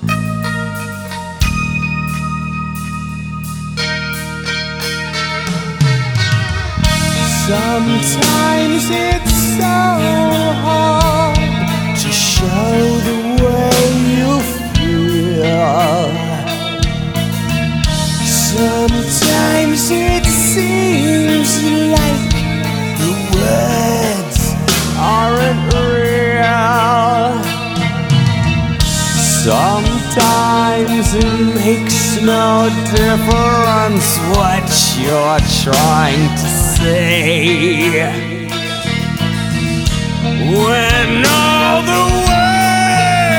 Sometimes it's so hard to show the way you feel. Sometimes it seems like the words aren't real. Sometimes it makes no difference what you're trying to say, when all the